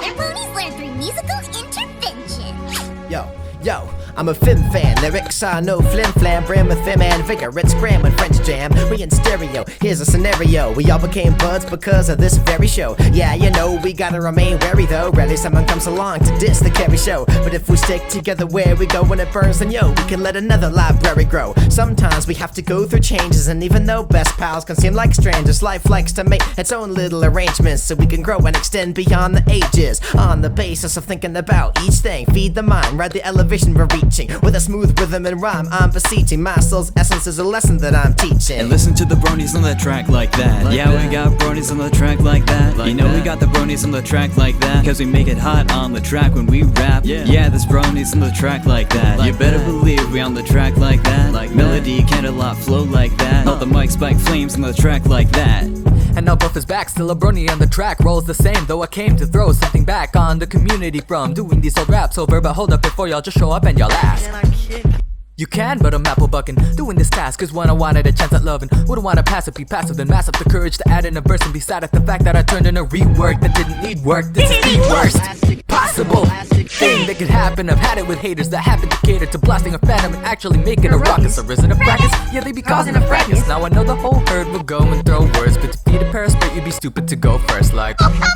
Their ponies learn through musical intervention. Yo, I'm a Fim fan. Lyrics are no flim flam. Brim with Fim and vigor. It's Graham and French jam. We in stereo. Here's a scenario. We all became buds because of this very show. Yeah, you know, we gotta remain wary though. Rarely someone comes along to diss the carry show. But if we stick together where we go when it burns, then yo, we can let another library grow. Sometimes we have to go through changes, and even though best pals can seem like strangers, life likes to make its own little arrangements so we can grow and extend beyond the ages. On the basis of thinking about each thing, feed the mind, ride the elevation we're reaching. With a smooth rhythm and rhyme, I'm beseeching. My soul's essence is a lesson that I'm teaching. And listen to the bronies on the track like that. Yeah, we got bronies on the track like that. You know we got the bronies on the track like that, cause we make it hot on the track when we rap. Yeah, there's bronies on the track like that. You better believe we on the track like that. Melody, candlelight, flow like that. All the mic spike flames on the track like that. And now Buff is back, still a brony on the track. Rolls the same, though I came to throw something back on the community from doing these old raps over. But hold up before y'all just show up and y'all ask. You can, but I'm apple bucking, doing this task cause when I wanted a chance at loving, wouldn't wanna pass it, be passive, then mass up the courage to add in a verse and be sad at the fact that I turned in a rework that didn't need work. This is the worst possible thing that could happen. I've had it with haters that happen to cater to blasting a phantom and actually making a ruckus. Or is it a fracas? Yeah, they be causing a fracas. Now I know the whole herd will go and throw words, but to feed a parasite you'd be stupid to go first like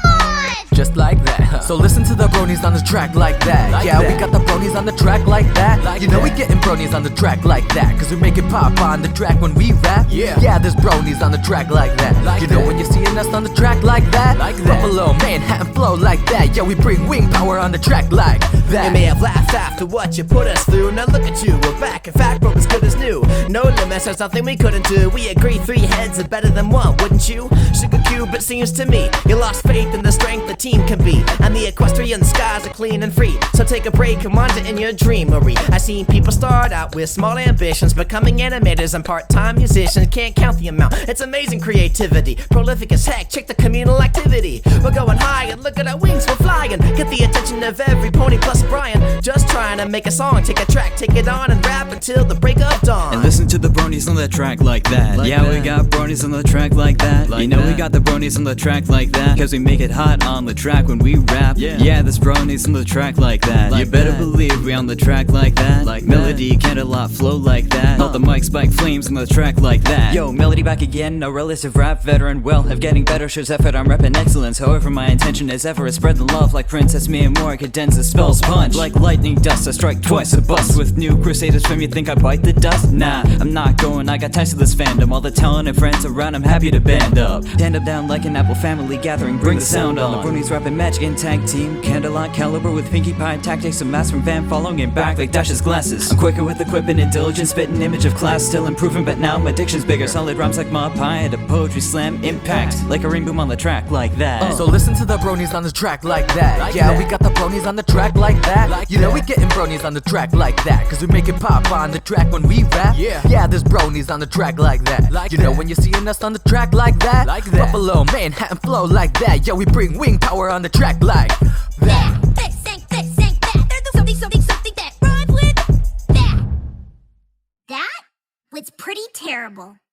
just like that. So listen to the bronies on the track like that. Yeah, we got the bronies on the track like that. You know we getting bronies on the track like that, cause we make it pop on the track when we rap. Yeah, there's bronies on the track like that. You know when you're seeing us on the track like that. Buffalo, Manhattan flow like that. Yeah, we bring wing power on the track like that. You may have laughed after what you put us through. Now look at you, we're back. In fact, we're as good as new. No limits, there's nothing we couldn't do. We agree 3 heads are better than 1, wouldn't you? Sugar Cube, it seems to me you lost faith in the strength the team can be, and the equestrian skies are clean and free. So take a break and wander in your dreamery. I've seen people start out with small ambitions, becoming animators and part-time musicians. Can't count the amount, it's amazing creativity. Prolific as heck, check the communal activity. We're going high and look at our wings, we're flying. Get the attention of every pony plus Brian. Just trying to make a song, take a track, take it on and rap until the break of dawn. And listen to the bronies on the track like that. Yeah, we got bronies on the track like that. You know we got the bronies on the track like that, cause we make it hot on the track when we rap. Yeah, there's bronies on the track like that. You better believe we on the track like that. Melody, candlelight, flow like that. All the mic spike flames on the track like that. Yo, Melody back again, no relative rap veteran. Well, of getting better shows effort, I'm repping excellence. However, my intention is ever to spread the love like Princess Me and more. Cadenza spells punch like lightning dust. I strike twice a bust with new crusaders from you think I bite the dust? Nah, I'm not going, I got ties to this fandom. All the talent and friends around, I'm happy to band up. Stand up down like an Apple family gathering, bring the sound on. The bronies rapping magic in tag team. Candlelight caliber with Pinkie Pie tactics. A mass from Van following and back like Dash's glasses. I'm quicker with equipment and diligence, spitting image of class, still improving, but now my diction's bigger. Solid rhymes like my pie at a poetry slam. Impact like a ring boom on the track like that. So listen to the bronies on the track like that. Yeah, we got the bronies on the track like that. You know we getting bronies on the track like that, cause we make it pop on the track when we rap. Yeah, there's bronies on the track like that. You know when you're seeing us on the track like that. Buffalo, Manhattan flow like that. Yeah, we bring wing power on the track like that. This ain't that. There's something that rhymes with that. That was pretty terrible.